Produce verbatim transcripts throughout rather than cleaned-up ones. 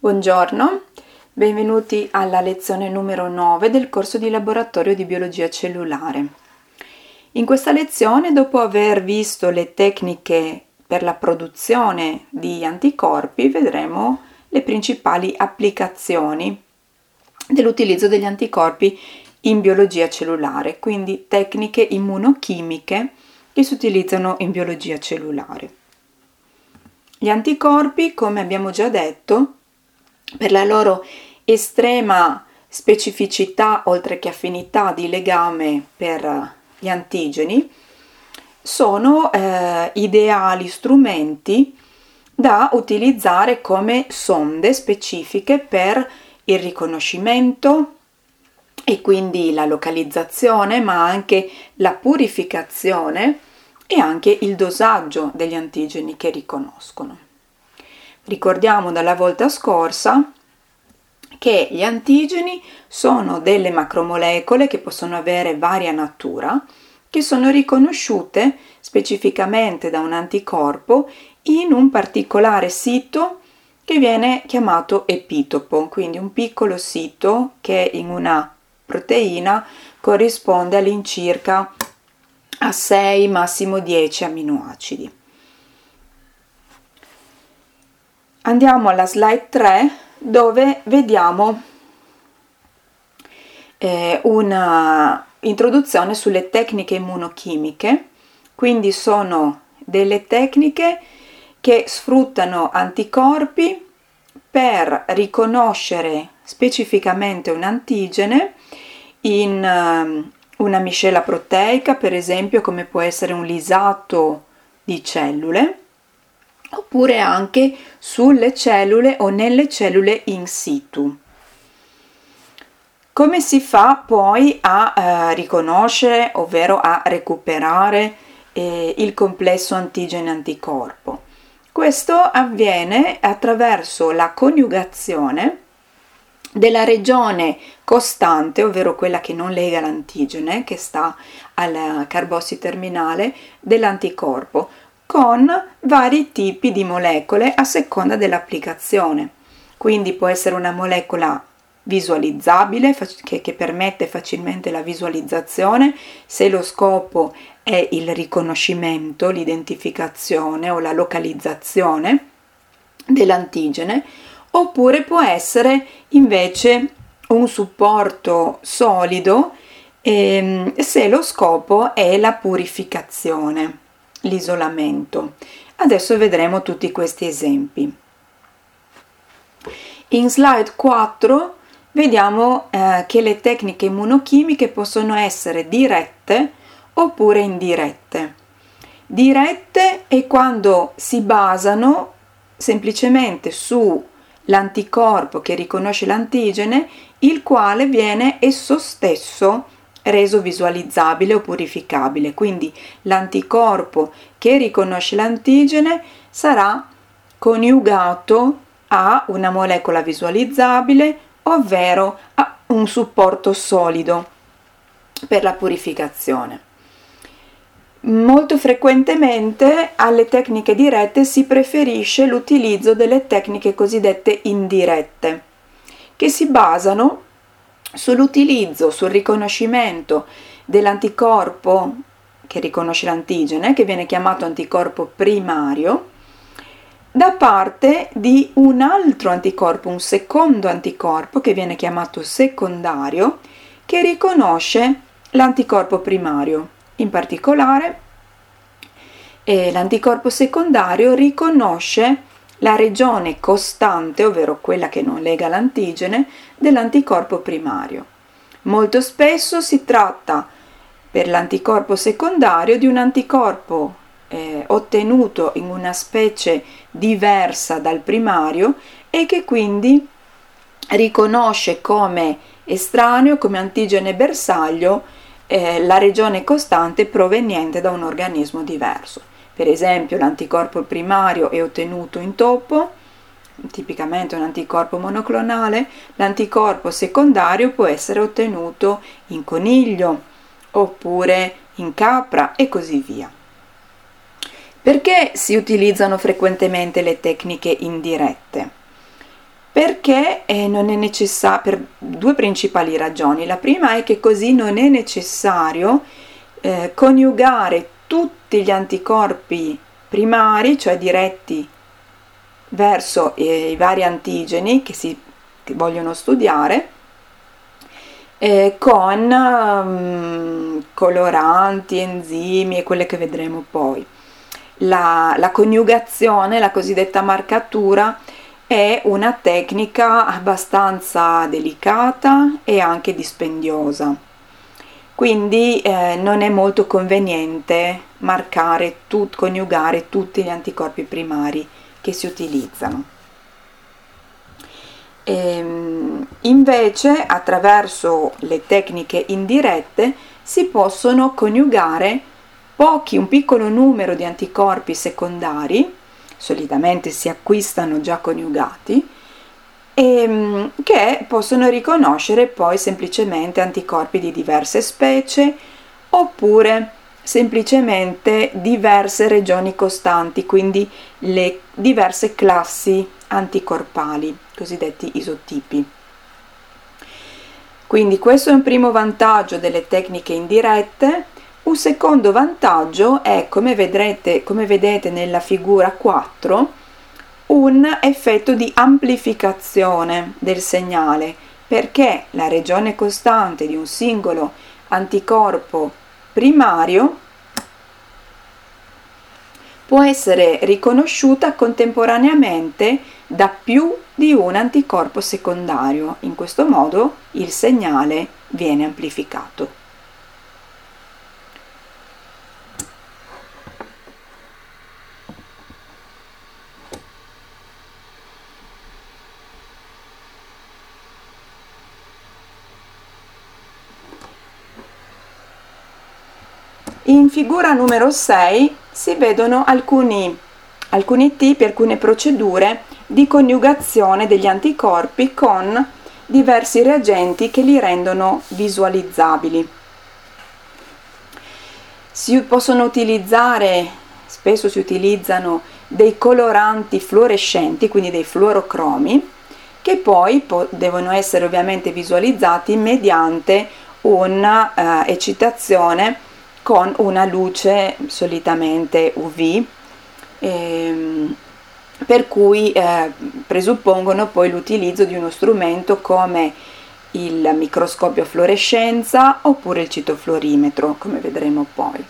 Buongiorno, benvenuti alla lezione numero nove del corso di laboratorio di biologia cellulare. In questa lezione, dopo aver visto le tecniche per la produzione di anticorpi, vedremo le principali applicazioni dell'utilizzo degli anticorpi in biologia cellulare, quindi tecniche immunochimiche che si utilizzano in biologia cellulare. Gli anticorpi, come abbiamo già detto, per la loro estrema specificità, oltre che affinità di legame per gli antigeni, sono eh, ideali strumenti da utilizzare come sonde specifiche per il riconoscimento e quindi la localizzazione, ma anche la purificazione e anche il dosaggio degli antigeni che riconoscono. Ricordiamo dalla volta scorsa che gli antigeni sono delle macromolecole che possono avere varia natura, che sono riconosciute specificamente da un anticorpo in un particolare sito che viene chiamato epitopo, quindi un piccolo sito che in una proteina corrisponde all'incirca a sei, massimo dieci aminoacidi. Andiamo alla slide tre, dove vediamo eh, una introduzione sulle tecniche immunochimiche. Quindi sono delle tecniche che sfruttano anticorpi per riconoscere specificamente un antigene in uh, una miscela proteica, per esempio, come può essere un lisato di cellule, oppure anche sulle cellule o nelle cellule in situ. Come si fa poi a eh, riconoscere, ovvero a recuperare eh, il complesso antigene-anticorpo? Questo avviene attraverso la coniugazione della regione costante, ovvero quella che non lega l'antigene, che sta al carbossi terminale dell'anticorpo, con vari tipi di molecole a seconda dell'applicazione. Quindi può essere una molecola visualizzabile che, che permette facilmente la visualizzazione se lo scopo è il riconoscimento, l'identificazione o la localizzazione dell'antigene, oppure può essere invece un supporto solido ehm, se lo scopo è la purificazione, l'isolamento. Adesso vedremo tutti questi esempi. In slide quattro vediamo eh, che le tecniche immunochimiche possono essere dirette oppure indirette. Dirette è quando si basano semplicemente sull'anticorpo che riconosce l'antigene, il quale viene esso stesso reso visualizzabile o purificabile. Quindi l'anticorpo che riconosce l'antigene sarà coniugato a una molecola visualizzabile, ovvero a un supporto solido per la purificazione. Molto frequentemente alle tecniche dirette si preferisce l'utilizzo delle tecniche cosiddette indirette, che si basano sull'utilizzo, sul riconoscimento dell'anticorpo che riconosce l'antigene, che viene chiamato anticorpo primario, da parte di un altro anticorpo, un secondo anticorpo che viene chiamato secondario, che riconosce l'anticorpo primario. In particolare, eh, l'anticorpo secondario riconosce la regione costante, ovvero quella che non lega l'antigene, dell'anticorpo primario. Molto spesso si tratta per l'anticorpo secondario di un anticorpo eh, ottenuto in una specie diversa dal primario e che quindi riconosce come estraneo, come antigene bersaglio, eh, la regione costante proveniente da un organismo diverso. Per esempio, l'anticorpo primario è ottenuto in topo, tipicamente un anticorpo monoclonale. L'anticorpo secondario può essere ottenuto in coniglio oppure in capra e così via. Perché si utilizzano frequentemente le tecniche indirette? perché eh, non è necessario, per due principali ragioni. La prima è che così non è necessario eh, coniugare tutti gli anticorpi primari, cioè diretti verso eh, i vari antigeni che si che vogliono studiare, eh, con um, coloranti, enzimi e quelle che vedremo poi. La, la coniugazione, la cosiddetta marcatura, è una tecnica abbastanza delicata e anche dispendiosa, quindi eh, non è molto conveniente marcare tut, coniugare tutti gli anticorpi primari che si utilizzano. E, invece, attraverso le tecniche indirette si possono coniugare pochi, un piccolo numero di anticorpi secondari, solitamente si acquistano già coniugati, e che possono riconoscere poi semplicemente anticorpi di diverse specie oppure semplicemente diverse regioni costanti, quindi le diverse classi anticorpali, cosiddetti isotipi. Quindi questo è un primo vantaggio delle tecniche indirette. Un secondo vantaggio è, come vedrete, come vedete nella figura quattro, un effetto di amplificazione del segnale, perché la regione costante di un singolo anticorpo primario può essere riconosciuta contemporaneamente da più di un anticorpo secondario. In questo modo il segnale viene amplificato. In figura numero sei si vedono alcuni, alcuni tipi, alcune procedure di coniugazione degli anticorpi con diversi reagenti che li rendono visualizzabili. Si possono utilizzare, spesso si utilizzano dei coloranti fluorescenti, quindi dei fluorocromi, che poi devono essere ovviamente visualizzati mediante una eh, eccitazione con una luce solitamente U V, ehm, per cui eh, presuppongono poi l'utilizzo di uno strumento come il microscopio a fluorescenza oppure il citofluorimetro, come vedremo poi.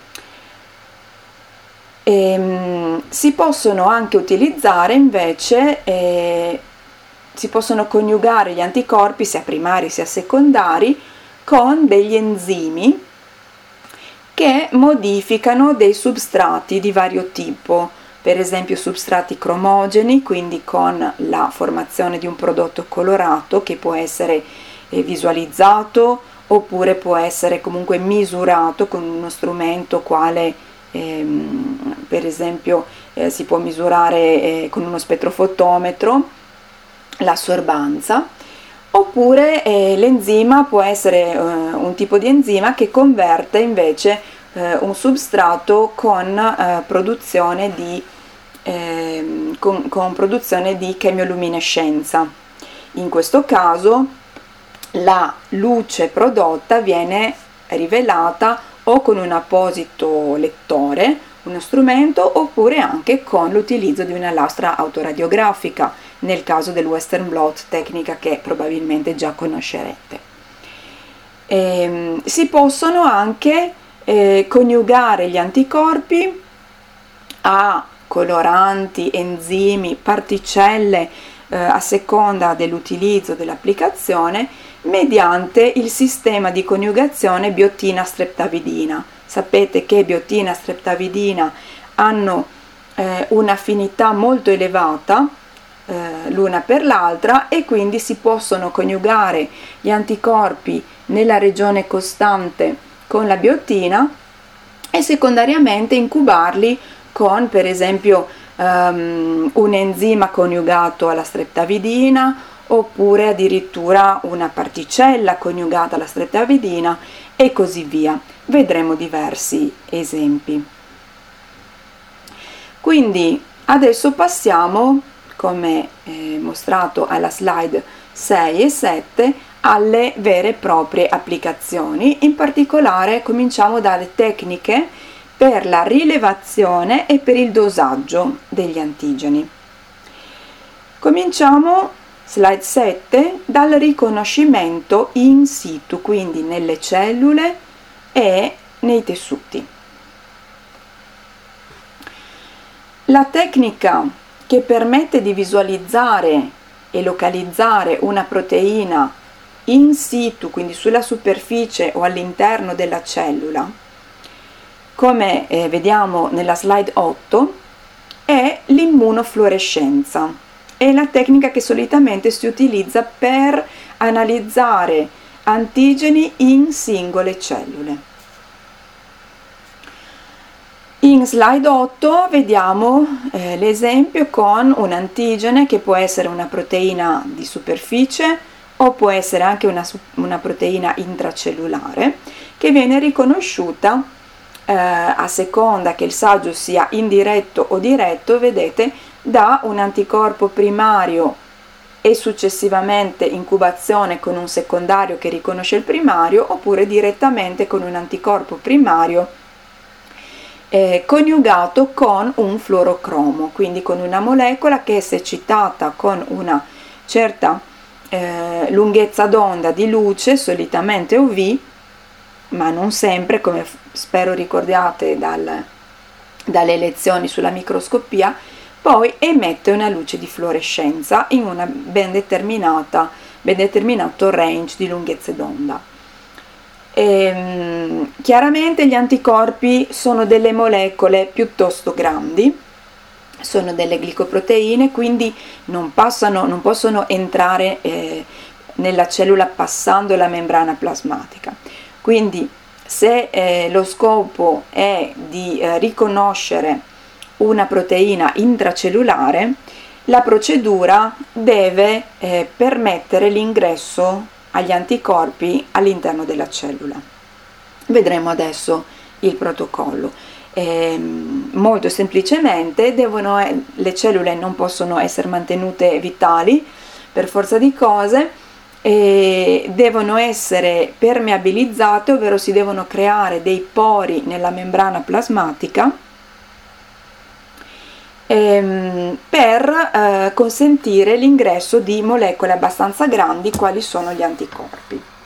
Ehm, si possono anche utilizzare invece, eh, si possono coniugare gli anticorpi sia primari sia secondari con degli enzimi che modificano dei substrati di vario tipo, per esempio substrati cromogeni, quindi con la formazione di un prodotto colorato che può essere eh, visualizzato oppure può essere comunque misurato con uno strumento quale ehm, per esempio eh, si può misurare eh, con uno spettrofotometro l'assorbanza. Oppure eh, l'enzima può essere eh, un tipo di enzima che converte invece eh, un substrato con, eh, produzione di, eh, con, con produzione di chemioluminescenza. In questo caso la luce prodotta viene rivelata o con un apposito lettore, uno strumento, oppure anche con l'utilizzo di una lastra autoradiografica, nel caso del Western blot, tecnica che probabilmente già conoscerete. E, si possono anche eh, coniugare gli anticorpi a coloranti, enzimi, particelle eh, a seconda dell'utilizzo dell'applicazione mediante il sistema di coniugazione biottina-streptavidina. Sapete che biottina e streptavidina hanno eh, un'affinità molto elevata eh, l'una per l'altra e quindi si possono coniugare gli anticorpi nella regione costante con la biottina e secondariamente incubarli con per esempio um, un enzima coniugato alla streptavidina oppure addirittura una particella coniugata alla streptavidina e così via. Vedremo diversi esempi. Quindi adesso passiamo come eh, mostrato alla slide sei e sette, alle vere e proprie applicazioni. In particolare cominciamo dalle tecniche per la rilevazione e per il dosaggio degli antigeni. Cominciamo, slide sette, dal riconoscimento in situ, quindi nelle cellule e nei tessuti. La tecnica che permette di visualizzare e localizzare una proteina in situ, quindi sulla superficie o all'interno della cellula, come eh, vediamo nella slide otto, è l'immunofluorescenza. È la tecnica che solitamente si utilizza per analizzare antigeni in singole cellule. In slide otto vediamo eh, l'esempio con un antigene che può essere una proteina di superficie o può essere anche una, una proteina intracellulare che viene riconosciuta eh, a seconda che il saggio sia indiretto o diretto, vedete, da un anticorpo primario e successivamente incubazione con un secondario che riconosce il primario, oppure direttamente con un anticorpo primario Eh, coniugato con un fluorocromo, quindi con una molecola che, se eccitata con una certa eh, lunghezza d'onda di luce, solitamente U V, ma non sempre, come spero ricordiate dal, dalle lezioni sulla microscopia, poi emette una luce di fluorescenza in una ben determinata, ben determinato range di lunghezze d'onda. E, chiaramente gli anticorpi sono delle molecole piuttosto grandi, sono delle glicoproteine, quindi non, passano, non possono entrare eh, nella cellula passando la membrana plasmatica. Quindi se eh, lo scopo è di eh, riconoscere una proteina intracellulare, la procedura deve eh, permettere l'ingresso agli anticorpi all'interno della cellula. Vedremo adesso il protocollo. Eh, molto semplicemente devono, le cellule non possono essere mantenute vitali per forza di cose, e devono essere permeabilizzate, ovvero si devono creare dei pori nella membrana plasmatica ehm, per eh, consentire l'ingresso di molecole abbastanza grandi quali sono gli anticorpi.